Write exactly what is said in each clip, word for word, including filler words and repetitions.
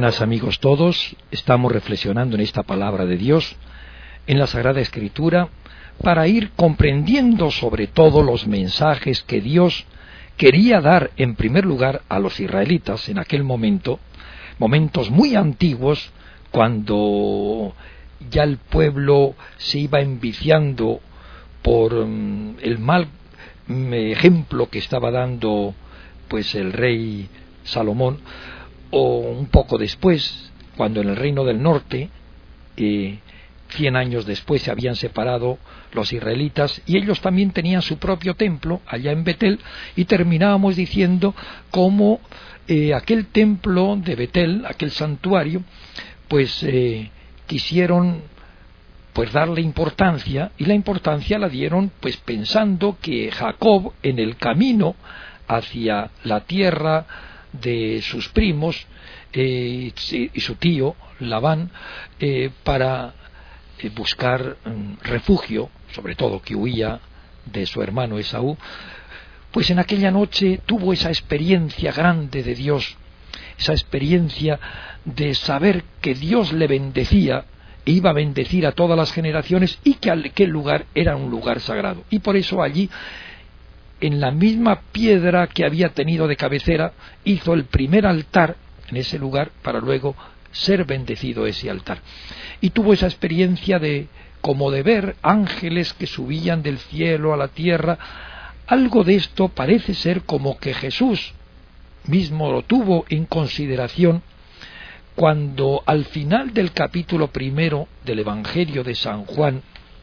buenas, amigos todos. Estamos reflexionando en esta palabra de Dios, en la Sagrada Escritura, para ir comprendiendo sobre todo los mensajes que Dios quería dar en primer lugar a los israelitas en aquel momento, momentos muy antiguos, cuando ya el pueblo se iba enviciando por um, el mal um, ejemplo que estaba dando pues el rey Salomón, o un poco después, cuando en el reino del norte, eh, cien años después, se habían separado los israelitas y ellos también tenían su propio templo allá en Betel, y terminábamos diciendo cómo eh, aquel templo de Betel, aquel santuario, pues eh, quisieron pues darle importancia, y la importancia la dieron pues pensando que Jacob, en el camino hacia la tierra de sus primos eh, y su tío Labán, eh, para eh, buscar um, refugio, sobre todo que huía de su hermano Esaú, pues en aquella noche tuvo esa experiencia grande de Dios, esa experiencia de saber que Dios le bendecía e iba a bendecir a todas las generaciones, y que aquel lugar era un lugar sagrado, y por eso allí, en la misma piedra que había tenido de cabecera, hizo el primer altar en ese lugar para luego ser bendecido ese altar. Y tuvo esa experiencia de como de ver ángeles que subían del cielo a la tierra. Algo de esto parece ser como que Jesús mismo lo tuvo en consideración cuando al final del capítulo primero del Evangelio de San Juan,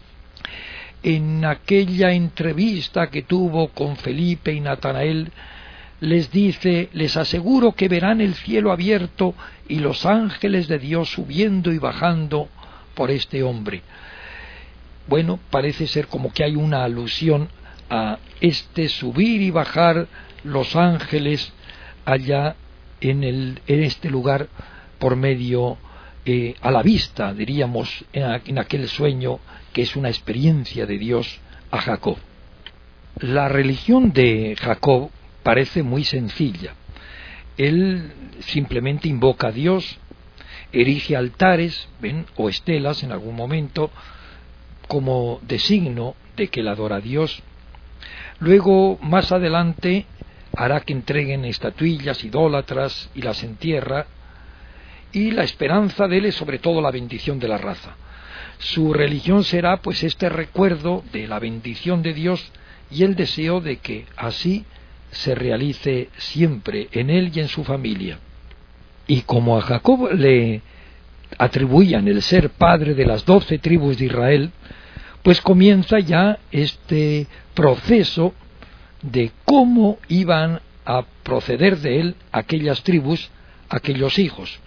en aquella entrevista que tuvo con Felipe y Natanael, les dice: les aseguro que verán el cielo abierto y los ángeles de Dios subiendo y bajando por este hombre. Bueno, parece ser como que hay una alusión a este subir y bajar los ángeles allá en, el, en este lugar por medio eh, a la vista, diríamos, en, en aquel sueño que es una experiencia de Dios a Jacob. La religión de Jacob parece muy sencilla. Él simplemente invoca a Dios, erige altares, ven, o estelas en algún momento, como de signo de que él adora a Dios. Luego, más adelante, hará que entreguen estatuillas idólatras y las entierra, y la esperanza de él es sobre todo la bendición de la raza. Su religión será pues este recuerdo de la bendición de Dios y el deseo de que así se realice siempre en él y en su familia. Y como a Jacob le atribuían el ser padre de las doce tribus de Israel, pues comienza ya este proceso de cómo iban a proceder de él aquellas tribus, aquellos hijos.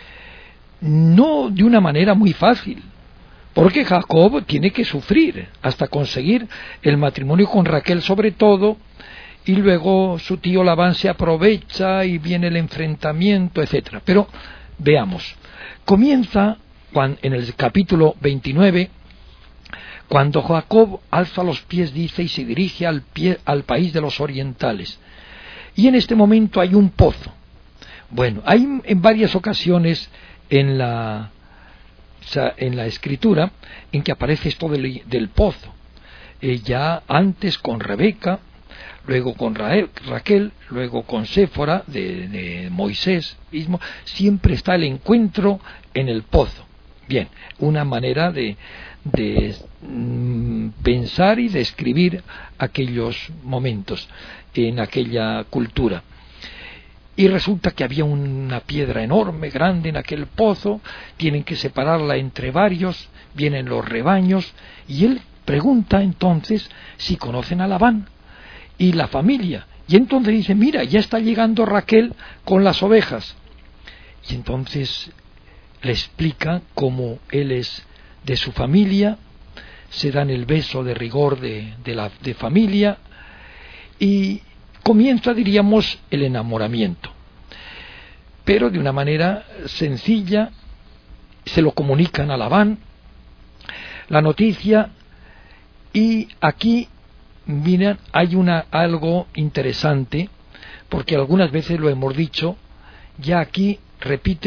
No de una manera muy fácil, porque Jacob tiene que sufrir hasta conseguir el matrimonio con Raquel sobre todo, y luego su tío Labán se aprovecha y viene el enfrentamiento, etcétera. Pero veamos, comienza cuando, en el capítulo veintinueve, cuando Jacob alza los pies, dice, y se dirige al, pie, al país de los orientales. Y en este momento hay un pozo. Bueno, hay en varias ocasiones en la en la escritura en que aparece esto del, del pozo, eh, ya antes con Rebeca, luego con Rael, Raquel, luego con Séfora de, de Moisés mismo, siempre está el encuentro en el pozo. Bien, una manera de, de mm, pensar y de escribir aquellos momentos en aquella cultura. Y resulta que había una piedra enorme, grande en aquel pozo, tienen que separarla entre varios, vienen los rebaños, y él pregunta entonces si conocen a Labán y la familia. Y entonces dice: mira, ya está llegando Raquel con las ovejas. Y entonces le explica cómo él es de su familia, se dan el beso de rigor de, de la de familia, y comienza, diríamos, el enamoramiento, pero de una manera sencilla. Se lo comunican a Labán la noticia, y aquí miren, hay una algo interesante, porque algunas veces lo hemos dicho, ya aquí repite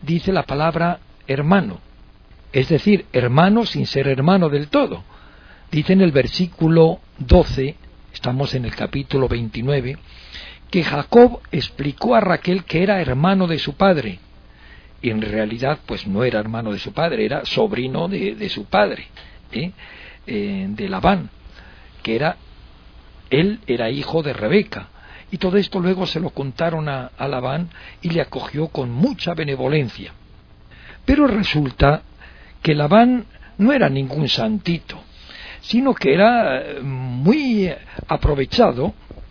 dice la palabra hermano, es decir, hermano sin ser hermano del todo. Dice en el versículo doce, estamos en el capítulo veintinueve, que Jacob explicó a Raquel que era hermano de su padre, y en realidad pues no era hermano de su padre, era sobrino de, de su padre, ¿eh? Eh, de Labán, que era, él era hijo de Rebeca, y todo esto luego se lo contaron a, a Labán, y le acogió con mucha benevolencia. Pero resulta que Labán no era ningún santito, sino que era muy aprovechado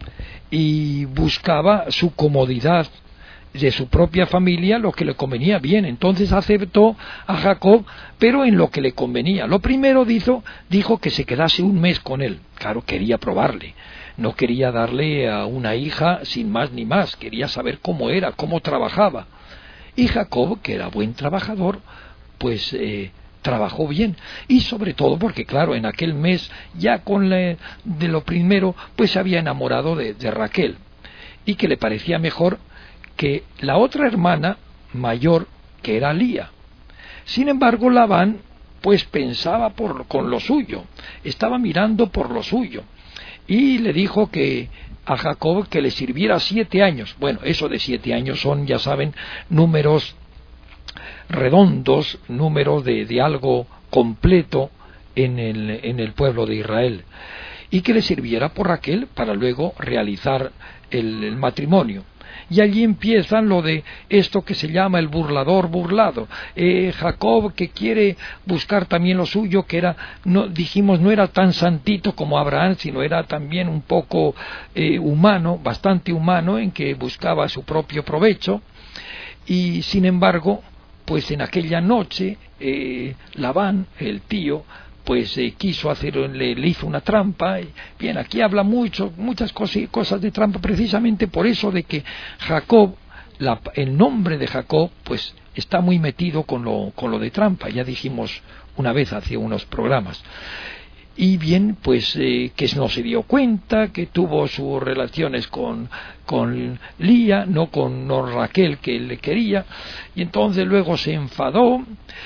y buscaba su comodidad de su propia familia, lo que le convenía bien. Entonces aceptó a Jacob, pero en lo que le convenía. Lo primero dijo, dijo que se quedase un mes con él. Claro, quería probarle, no quería darle a una hija sin más ni más, quería saber cómo era, cómo trabajaba. Y Jacob, que era buen trabajador, pues eh, trabajó bien, y sobre todo porque claro, en aquel mes ya con la, de lo primero pues se había enamorado de, de Raquel, y que le parecía mejor que la otra hermana mayor, que era Lía. Sin embargo, Labán pues pensaba por, con lo suyo, estaba mirando por lo suyo, y le dijo que a Jacob que le sirviera siete años. Bueno, eso de siete años son, ya saben, números redondos, números de, de algo completo en el, en el pueblo de Israel, y que le sirviera por Raquel para luego realizar el, el matrimonio. Y allí empiezan lo de esto que se llama el burlador burlado. Eh, Jacob, que quiere buscar también lo suyo, que era, no, dijimos, no era tan santito como Abraham, sino era también un poco eh, humano, bastante humano, en que buscaba su propio provecho. Y sin embargo, pues en aquella noche eh, Labán, el tío, pues eh, quiso hacer, le, le hizo una trampa. Y, bien, aquí habla mucho, muchas cosas, cosas de trampa, precisamente por eso de que Jacob, la, el nombre de Jacob, pues está muy metido con lo, con lo de trampa, ya dijimos una vez hace unos programas. Y bien, pues eh, que no se dio cuenta, que tuvo sus relaciones con, con Lía, no con no Raquel, que él le quería, y entonces luego se enfadó,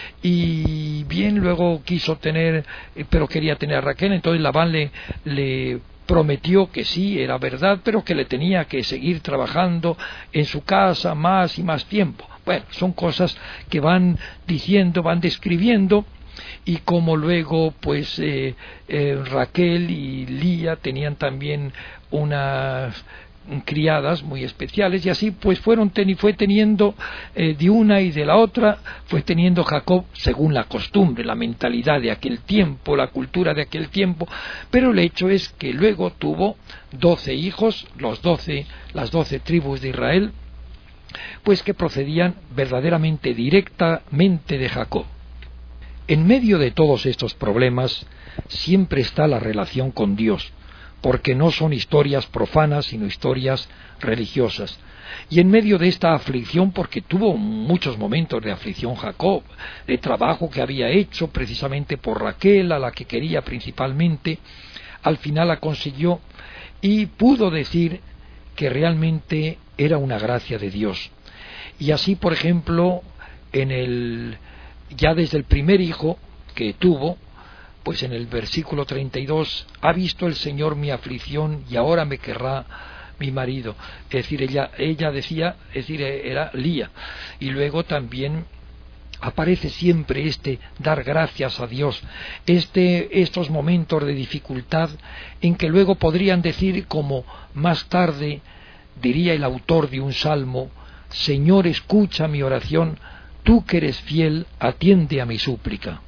y bien, luego quiso tener, pero quería tener a Raquel. Entonces Labán le, le prometió que sí, era verdad, pero que le tenía que seguir trabajando en su casa más y más tiempo. Bueno, son cosas que van diciendo, van describiendo. Y como luego pues eh, eh, Raquel y Lía tenían también unas criadas muy especiales, y así pues fueron ten, fue teniendo eh, de una y de la otra, fue teniendo Jacob según la costumbre, la mentalidad de aquel tiempo, la cultura de aquel tiempo. Pero el hecho es que luego tuvo doce hijos, los doce, las doce tribus de Israel, pues que procedían verdaderamente directamente de Jacob. En medio de todos estos problemas siempre está la relación con Dios, porque no son historias profanas, sino historias religiosas. Y en medio de esta aflicción, porque tuvo muchos momentos de aflicción Jacob, de trabajo que había hecho precisamente por Raquel, a la que quería principalmente, al final la consiguió y pudo decir que realmente era una gracia de Dios. Y así, por ejemplo, en el ya desde el primer hijo que tuvo, pues en el versículo treinta y dos, ha visto el Señor mi aflicción y ahora me querrá mi marido. Es decir, ella, ella decía, es decir, era Lía. Y luego también aparece siempre este dar gracias a Dios, este, estos momentos de dificultad en que luego podrían decir, como más tarde diría el autor de un salmo: Señor, escucha mi oración, tú que eres fiel, atiende a mi súplica.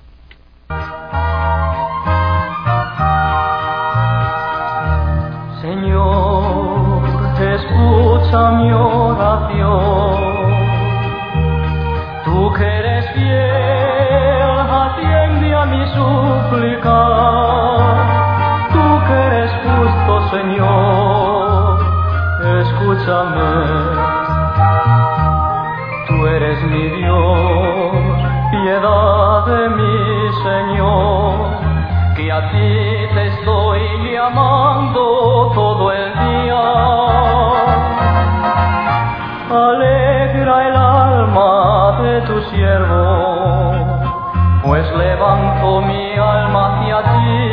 Señor, escucha mi oración, tú que eres fiel, atiende a mi súplica, tú que eres justo, Señor, escúchame. Tú eres mi Dios, piedad de mí, Señor, que a ti te estoy llamando todo el día. Alegra el alma de tu siervo, pues levanto mi alma hacia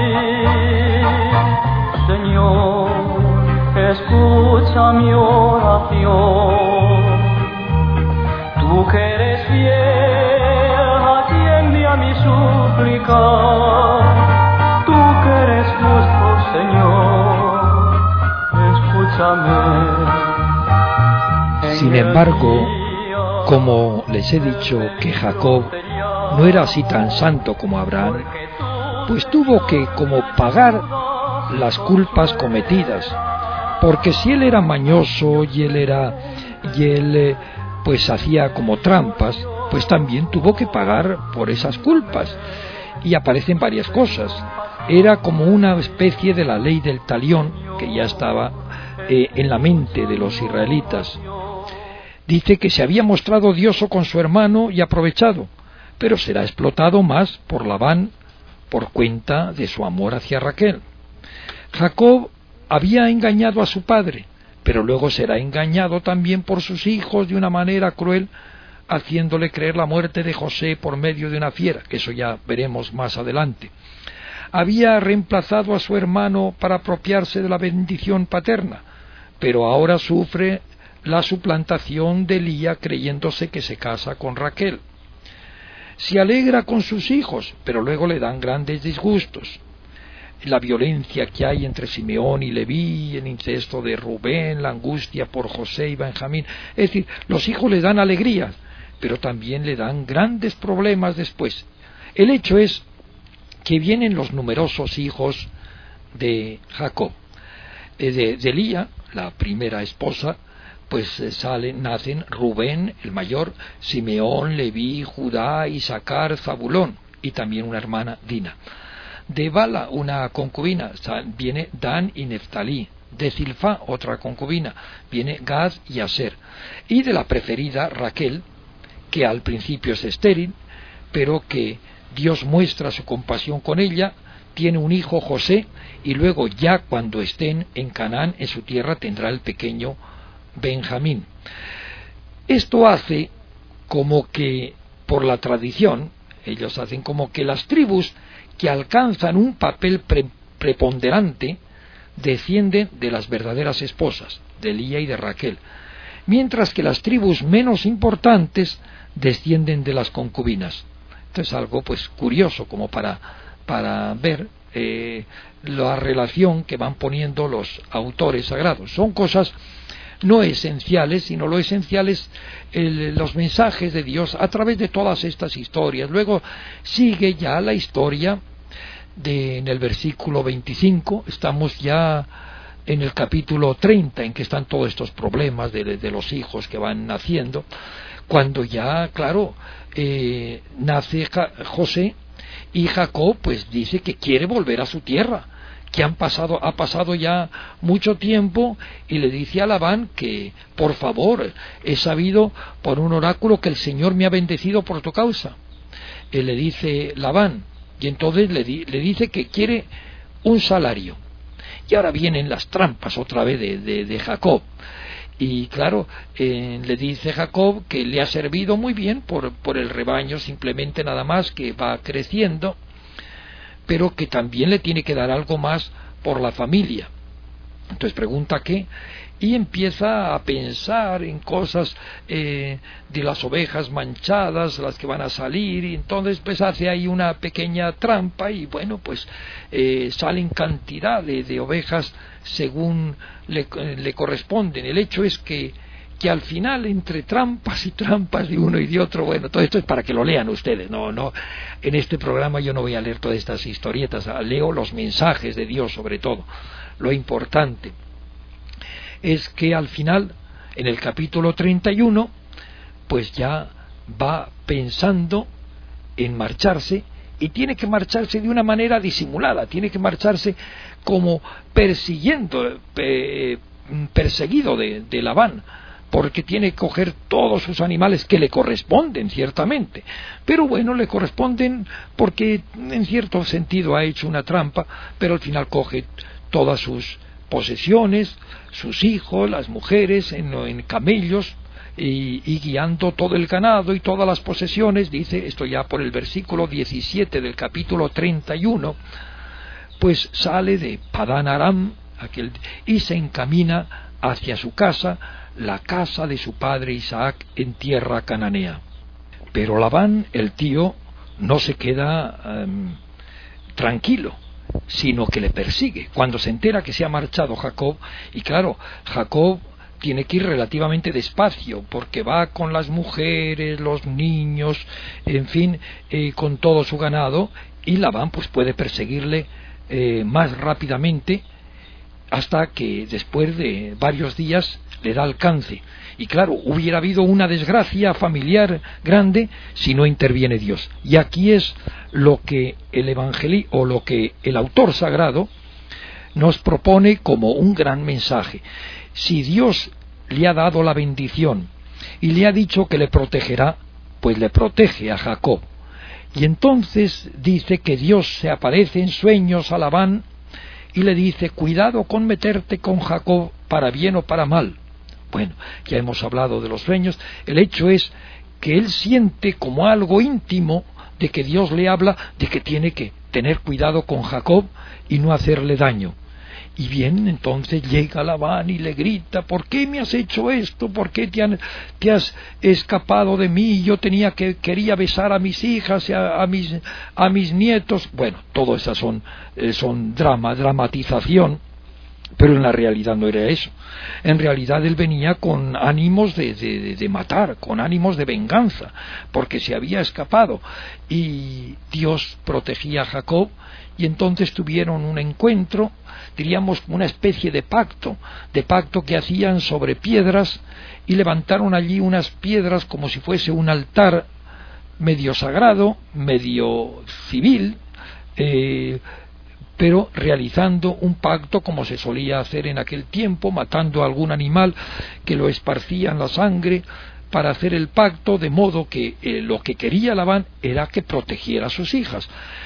ti. Señor, escucha mi oración. Tú que eres fiel, atiende a mi súplica. Tú que eres justo, Señor, escúchame. Sin embargo, como les he dicho que Jacob no era así tan santo como Abraham, pues tuvo que como pagar las culpas cometidas, porque si él era mañoso y él era y él pues hacía como trampas, pues también tuvo que pagar por esas culpas. Y aparecen varias cosas. Era como una especie de la ley del talión que ya estaba eh, en la mente de los israelitas. Dice que se había mostrado odioso con su hermano y aprovechado, pero será explotado más por Labán por cuenta de su amor hacia Raquel. Jacob había engañado a su padre, pero luego será engañado también por sus hijos de una manera cruel, haciéndole creer la muerte de José por medio de una fiera, que eso ya veremos más adelante. Había reemplazado a su hermano para apropiarse de la bendición paterna, pero ahora sufre la suplantación de Lía creyéndose que se casa con Raquel. Se alegra con sus hijos, pero luego le dan grandes disgustos. La violencia que hay entre Simeón y Leví, el incesto de Rubén, la angustia por José y Benjamín. Es decir, los hijos le dan alegría, pero también le dan grandes problemas después. El hecho es que vienen los numerosos hijos de Jacob. De, de Lía, la primera esposa, pues salen, nacen Rubén, el mayor, Simeón, Leví, Judá, Isaacar, Zabulón, y también una hermana, Dina. De Bala, una concubina, viene Dan y Neftalí. De Zilfá, otra concubina, viene Gad y Aser. Y de la preferida, Raquel, que al principio es estéril, pero que Dios muestra su compasión con ella, tiene un hijo, José, y luego ya cuando estén en Canaán, en su tierra, tendrá el pequeño Benjamín. Esto hace como que, por la tradición, ellos hacen como que las tribus que alcanzan un papel pre preponderante descienden de las verdaderas esposas, de Lía y de Raquel, mientras que las tribus menos importantes descienden de las concubinas. Esto es algo pues curioso como para, para ver eh, la relación que van poniendo los autores sagrados. Son cosas no esenciales, sino lo esencial es el, los mensajes de Dios a través de todas estas historias. Luego sigue ya la historia de, en el versículo veinticinco, estamos ya en el capítulo treinta, en que están todos estos problemas de, de los hijos que van naciendo, cuando ya, claro, eh, nace ja, José, y Jacob pues dice que quiere volver a su tierra, que han pasado, ha pasado ya mucho tiempo, y le dice a Labán que, por favor, he sabido por un oráculo que el Señor me ha bendecido por tu causa. Él le dice Labán, y entonces le, di, le dice que quiere un salario. Y ahora vienen las trampas otra vez de, de, de Jacob. Y claro, eh, le dice Jacob que le ha servido muy bien por, por el rebaño, simplemente nada más, que va creciendo, pero que también le tiene que dar algo más por la familia. Entonces pregunta qué, y empieza a pensar en cosas eh, de las ovejas manchadas, las que van a salir, y entonces pues hace ahí una pequeña trampa, y bueno, pues eh, salen cantidad de, de ovejas según le, le corresponden. El hecho es que que al final, entre trampas y trampas de uno y de otro, bueno, todo esto es para que lo lean ustedes, no, no, en este programa yo no voy a leer todas estas historietas, leo los mensajes de Dios sobre todo. Lo importante es que al final, en el capítulo treinta y uno, pues ya va pensando en marcharse, y tiene que marcharse de una manera disimulada, tiene que marcharse como persiguiendo, eh, perseguido de, de Labán, porque tiene que coger todos sus animales que le corresponden, ciertamente, pero bueno, le corresponden porque en cierto sentido ha hecho una trampa, pero al final coge todas sus posesiones, sus hijos, las mujeres, en, en camellos, y, y guiando todo el ganado y todas las posesiones, dice esto ya por el versículo diecisiete del capítulo treinta y uno, pues sale de Padán Aram aquel, y se encamina hacia su casa, la casa de su padre Isaac en tierra cananea. Pero Labán, el tío, no se queda um, tranquilo, sino que le persigue. Cuando se entera que se ha marchado Jacob, y claro, Jacob tiene que ir relativamente despacio, porque va con las mujeres, los niños, en fin, eh, con todo su ganado, y Labán pues puede perseguirle eh, más rápidamente, hasta que después de varios días le da alcance. Y claro, hubiera habido una desgracia familiar grande si no interviene Dios. Y aquí es lo que el evangelio o lo que el autor sagrado nos propone como un gran mensaje. Si Dios le ha dado la bendición y le ha dicho que le protegerá, pues le protege a Jacob. Y entonces dice que Dios se aparece en sueños a Labán y le dice: cuidado con meterte con Jacob para bien o para mal. Bueno, ya hemos hablado de los sueños. El hecho es que él siente como algo íntimo de que Dios le habla de que tiene que tener cuidado con Jacob y no hacerle daño. Y bien, entonces llega Labán y le grita: ¿por qué me has hecho esto? ¿Por qué te, han, te has escapado de mí? Yo tenía que quería besar a mis hijas, a, a mis a mis nietos. Bueno, todo eso son eh, son drama, dramatización. Pero en la realidad no era eso. En realidad él venía con ánimos de, de, de matar, con ánimos de venganza, porque se había escapado. Y Dios protegía a Jacob, y entonces tuvieron un encuentro, diríamos una especie de pacto, de pacto que hacían sobre piedras, y levantaron allí unas piedras como si fuese un altar medio sagrado, medio civil, eh, pero realizando un pacto como se solía hacer en aquel tiempo, matando a algún animal que lo esparcía en la sangre para hacer el pacto, de modo que eh, lo que quería Labán era que protegiera a sus hijas.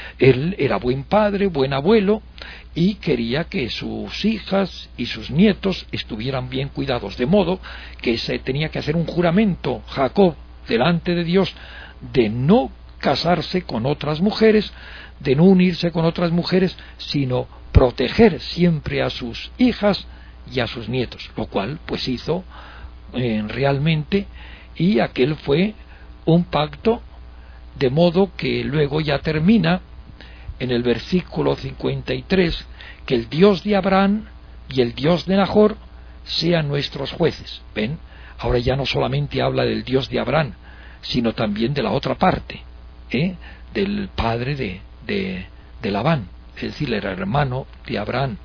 Él era buen padre, buen abuelo, y quería que sus hijas y sus nietos estuvieran bien cuidados, de modo que se tenía que hacer un juramento Jacob delante de Dios de no casarse con otras mujeres, de no unirse con otras mujeres, sino proteger siempre a sus hijas y a sus nietos, lo cual pues hizo eh, realmente, y aquel fue un pacto, de modo que luego ya termina en el versículo cincuenta y tres, que el Dios de Abraham y el Dios de Nahor sean nuestros jueces. ¿Ven? Ahora ya no solamente habla del Dios de Abraham, sino también de la otra parte, ¿eh? del padre de De, de Labán, es decir, era hermano de Abraham.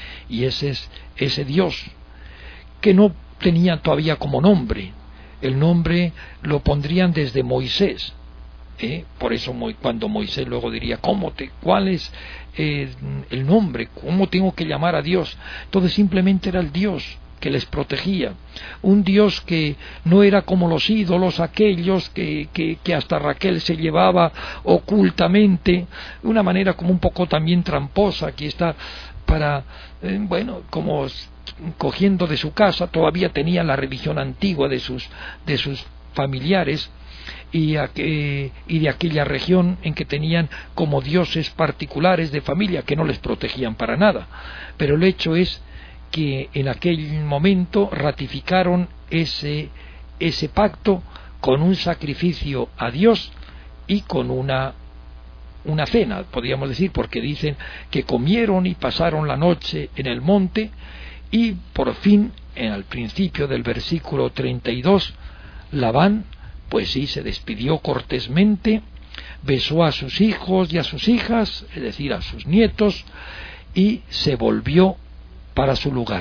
Y ese es ese Dios que no tenía todavía como nombre. El nombre lo pondrían desde Moisés, ¿eh? Por eso cuando Moisés luego diría: ¿cómo te, cuál es eh, el nombre? ¿Cómo tengo que llamar a Dios? Entonces simplemente era el Dios que les protegía, un Dios que no era como los ídolos aquellos que, que, que hasta Raquel se llevaba ocultamente, de una manera como un poco también tramposa. Aquí está para, eh, bueno, como cogiendo de su casa, todavía tenía la religión antigua de sus, de sus familiares, y, a, eh, y de aquella región en que tenían como dioses particulares de familia que no les protegían para nada. Pero el hecho es que en aquel momento ratificaron ese, ese pacto con un sacrificio a Dios y con una, una cena, podríamos decir, porque dicen que comieron y pasaron la noche en el monte, y por fin, en el principio del versículo treinta y dos, Labán, pues sí, se despidió cortésmente, besó a sus hijos y a sus hijas, es decir, a sus nietos, y se volvió para su lugar.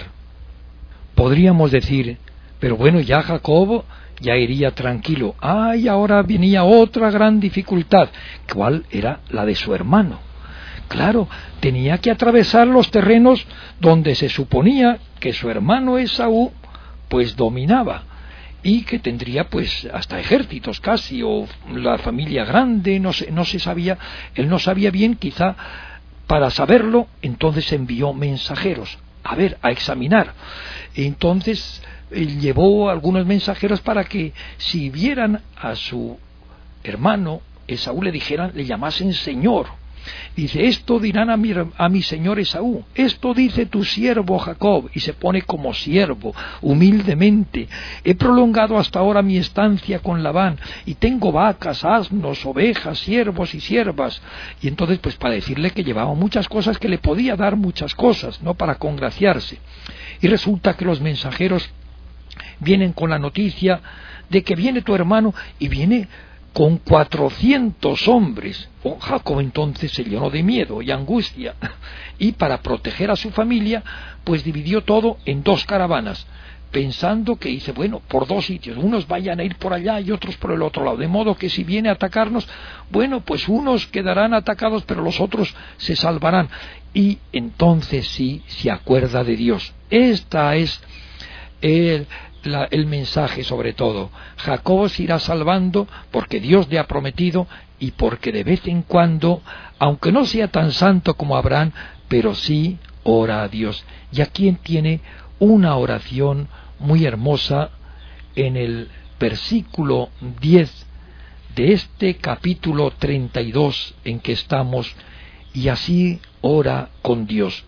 Podríamos decir: pero bueno, ya Jacob ya iría tranquilo. Ah, y ahora venía otra gran dificultad, ¿cuál era? La de su hermano. Claro, tenía que atravesar los terrenos donde se suponía que su hermano Esaú pues dominaba, y que tendría pues hasta ejércitos casi, o la familia grande, no se, no se sabía, él no sabía bien, quizá para saberlo, entonces envió mensajeros a ver, a examinar. Entonces eh, llevó algunos mensajeros para que si vieran a su hermano Esaú le dijeran, le llamasen Señor. Dice, esto dirán a mi, a mi señor Esaú, esto dice tu siervo Jacob, y se pone como siervo, humildemente. He prolongado hasta ahora mi estancia con Labán, y tengo vacas, asnos, ovejas, siervos y siervas. Y entonces, pues para decirle que llevaba muchas cosas, que le podía dar muchas cosas, ¿no? Para congraciarse. Y resulta que los mensajeros vienen con la noticia de que viene tu hermano, y viene con cuatrocientos hombres. Oh, Jacob entonces se llenó de miedo y angustia, y para proteger a su familia, pues dividió todo en dos caravanas, pensando que dice, bueno, por dos sitios, unos vayan a ir por allá y otros por el otro lado, de modo que si viene a atacarnos, bueno, pues unos quedarán atacados, pero los otros se salvarán. Y entonces sí se acuerda de Dios. Esta es el La, el mensaje sobre todo. Jacob se irá salvando porque Dios le ha prometido y porque de vez en cuando, aunque no sea tan santo como Abraham, pero sí ora a Dios. Y aquí tiene una oración muy hermosa en el versículo diez de este capítulo treinta y dos en que estamos, y así ora con Dios.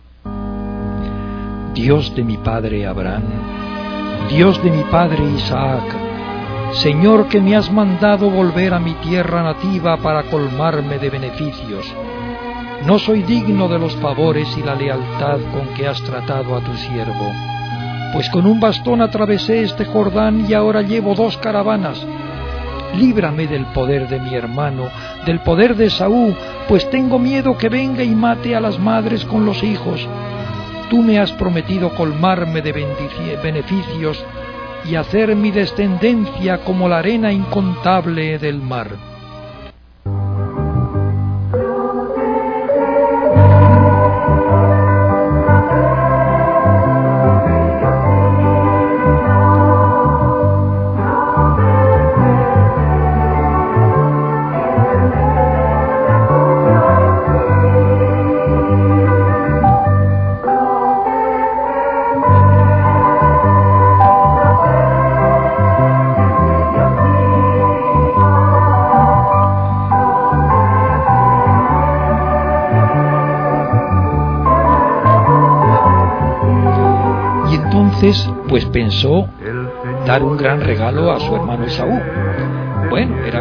Dios de mi padre Abraham, Dios de mi padre Isaac, Señor que me has mandado volver a mi tierra nativa para colmarme de beneficios, no soy digno de los favores y la lealtad con que has tratado a tu siervo, pues con un bastón atravesé este Jordán y ahora llevo dos caravanas. Líbrame del poder de mi hermano, del poder de Esaú, pues tengo miedo que venga y mate a las madres con los hijos. Tú me has prometido colmarme de beneficios y hacer mi descendencia como la arena incontable del mar. Pues pensó dar un gran regalo a su hermano Esaú. Bueno, era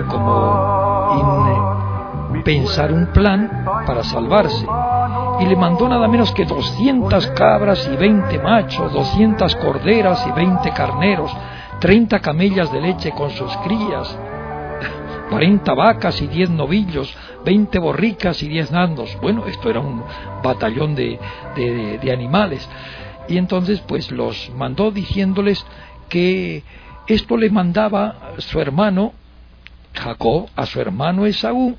como in, pensar un plan para salvarse, y le mandó nada menos que doscientas cabras y veinte machos, doscientas corderas y veinte carneros, treinta camellas de leche con sus crías, cuarenta vacas y diez novillos, veinte borricas y diez asnos. Bueno, esto era un batallón de, de, de animales. Y entonces pues los mandó diciéndoles que esto le mandaba su hermano Jacob a su hermano Esaú,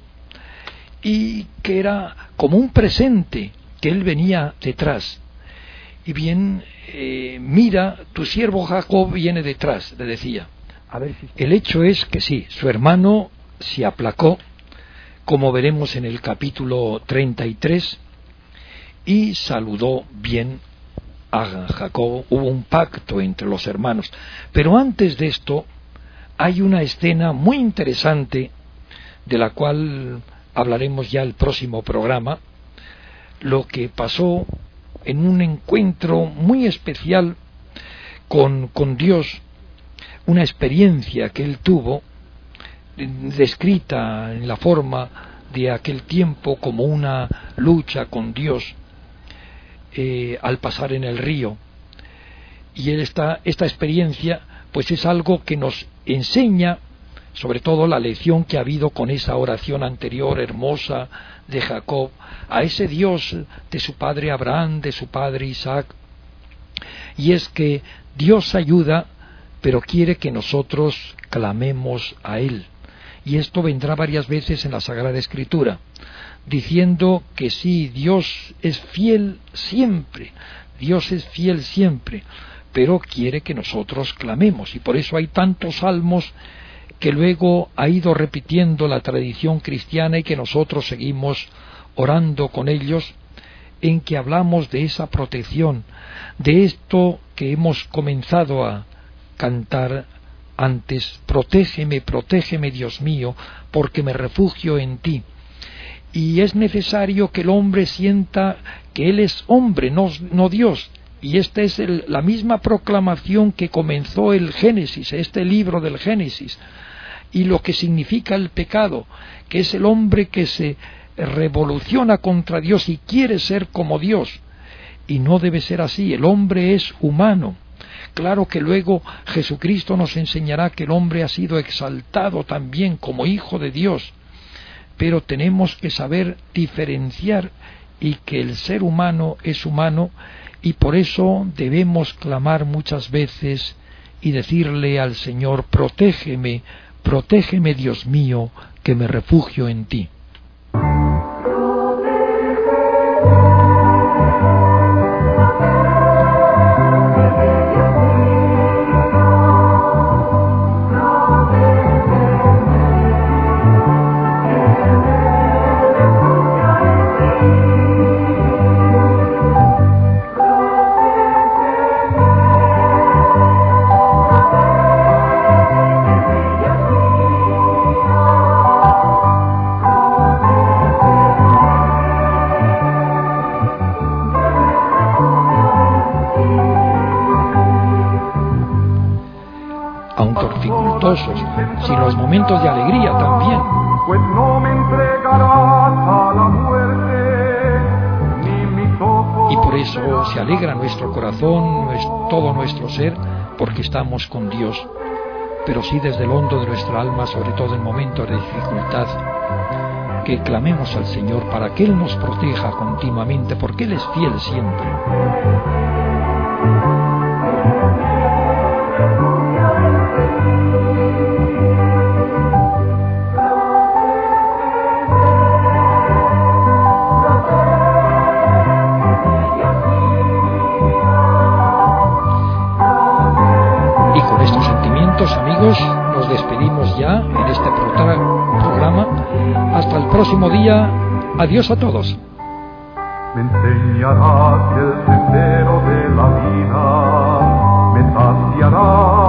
y que era como un presente, que él venía detrás. Y bien, eh, mira, tu siervo Jacob viene detrás, le decía. A ver si... El hecho es que sí, su hermano se aplacó, como veremos en el capítulo treinta y tres, y saludó bien a Jacob. Hubo un pacto entre los hermanos. Pero antes de esto hay una escena muy interesante, de la cual hablaremos ya el próximo programa, lo que pasó en un encuentro muy especial con, con Dios, una experiencia que él tuvo, descrita en la forma de aquel tiempo como una lucha con Dios, Eh, al pasar en el río. Y esta, esta experiencia pues es algo que nos enseña sobre todo la lección que ha habido con esa oración anterior hermosa de Jacob a ese Dios de su padre Abraham, de su padre Isaac, y es que Dios ayuda, pero quiere que nosotros clamemos a Él. Y esto vendrá varias veces en la Sagrada Escritura, diciendo que sí, Dios es fiel siempre, Dios es fiel siempre, pero quiere que nosotros clamemos, y por eso hay tantos salmos que luego ha ido repitiendo la tradición cristiana y que nosotros seguimos orando con ellos en que hablamos de esa protección, de esto que hemos comenzado a cantar antes: protégeme, protégeme, Dios mío, porque me refugio en ti. Y es necesario que el hombre sienta que él es hombre, no, no Dios. Y esta es el, la misma proclamación que comenzó el Génesis, este libro del Génesis, y lo que significa el pecado, que es el hombre que se revoluciona contra Dios y quiere ser como Dios. Y no debe ser así, el hombre es humano. Claro que luego Jesucristo nos enseñará que el hombre ha sido exaltado también como hijo de Dios, pero tenemos que saber diferenciar y que el ser humano es humano, y por eso debemos clamar muchas veces y decirle al Señor: protégeme, protégeme, Dios mío, que me refugio en ti. Sino los momentos de alegría también. Pues no me entregarás a la muerte, ni mis ojos. Y por eso se alegra nuestro corazón, todo nuestro ser, porque estamos con Dios. Pero sí desde el hondo de nuestra alma, sobre todo en momentos de dificultad, que clamemos al Señor para que Él nos proteja continuamente, porque Él es fiel siempre. Amigos, nos despedimos ya en este programa. Hasta el próximo día. Adiós a todos. Me enseñarás el sendero de la vida, me saciarás